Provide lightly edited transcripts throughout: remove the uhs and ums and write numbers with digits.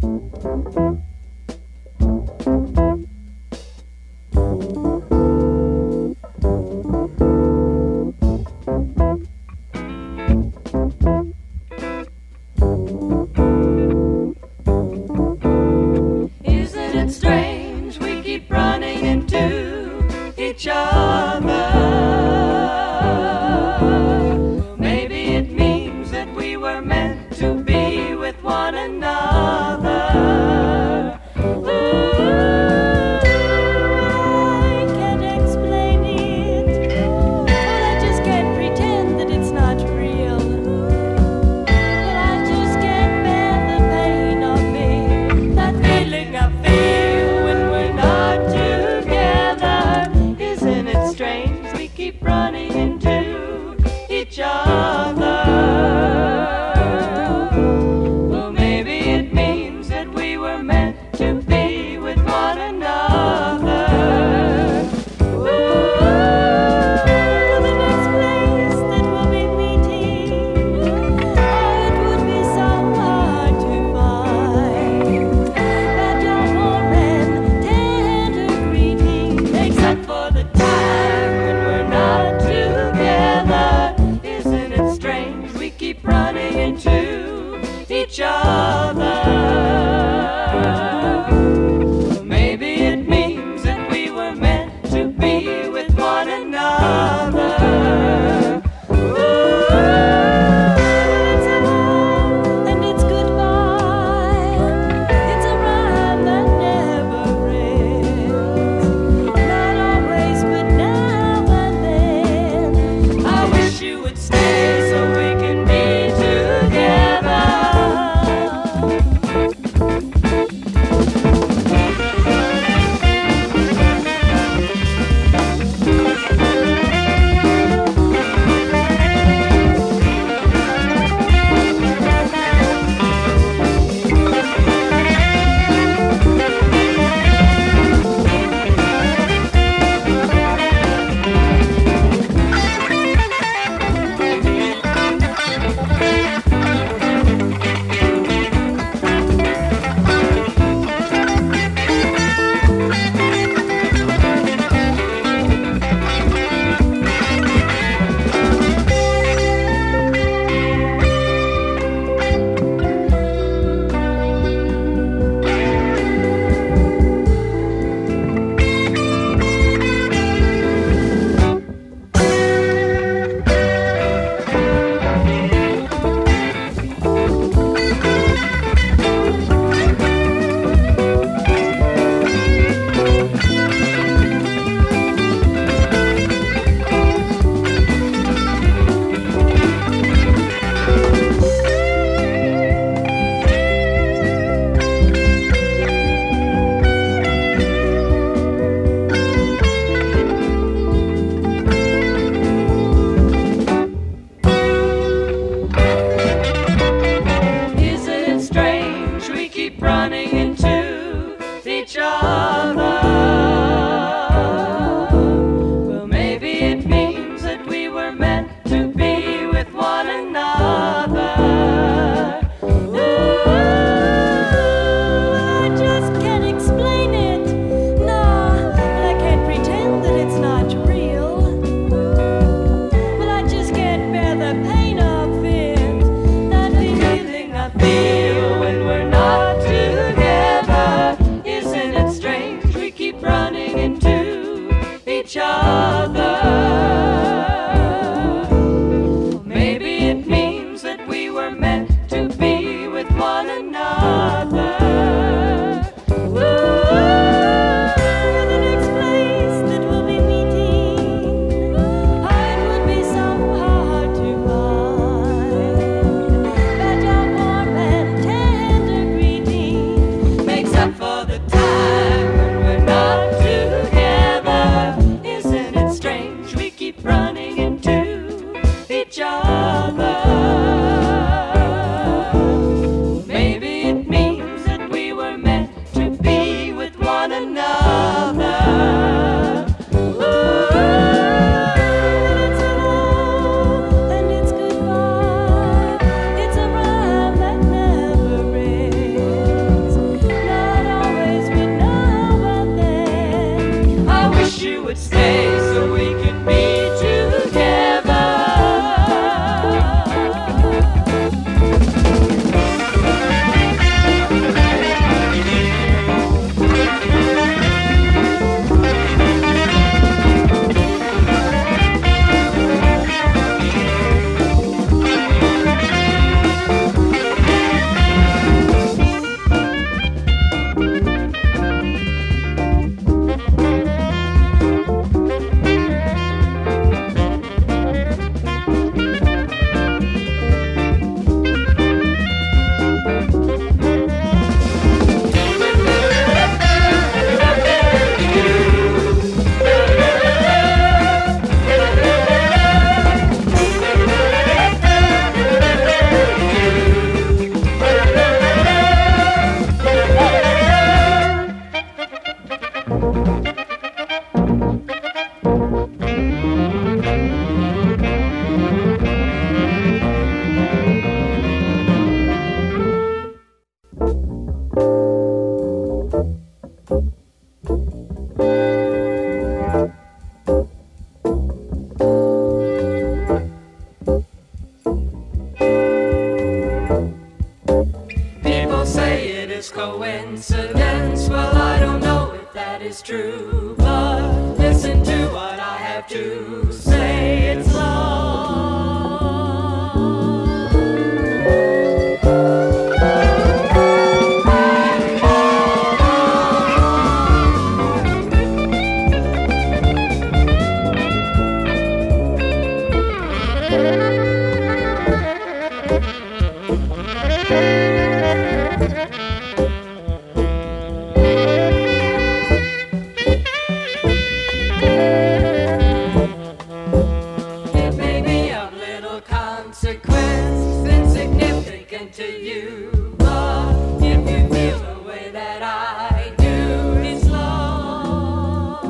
Isn't it strange we keep running into each other? Maybe it means that we were meant to be with one another. Ooh, I can't explain it. Well, I just can't pretend that it's not real. Well, I just can't bear the pain of it. That feeling I feel when we're not together. Isn't it strange? is coincidence. Well, I don't know if that is true, but listen to what I have to say. It's love. It may be of little consequence, insignificant to you, but if you feel the way that I do, it's love.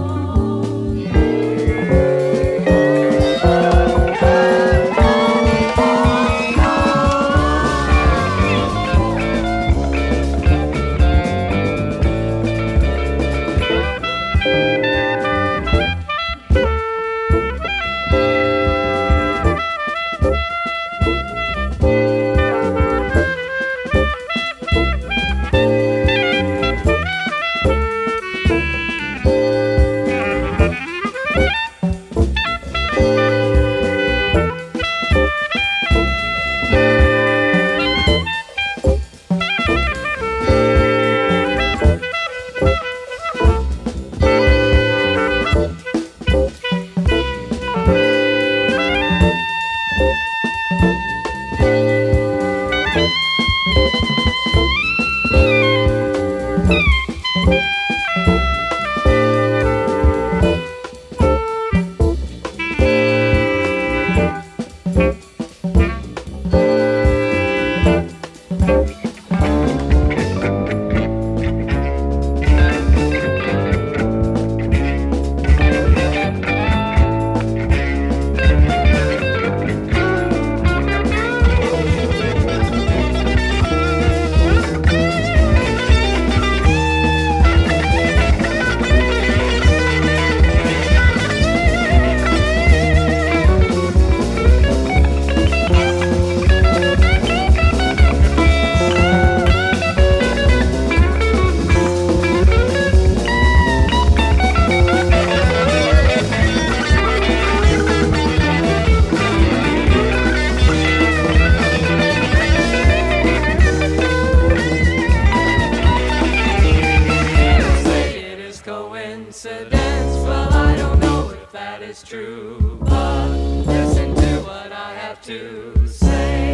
Coincidence, well, I don't know if that is true, but listen to what I have to say.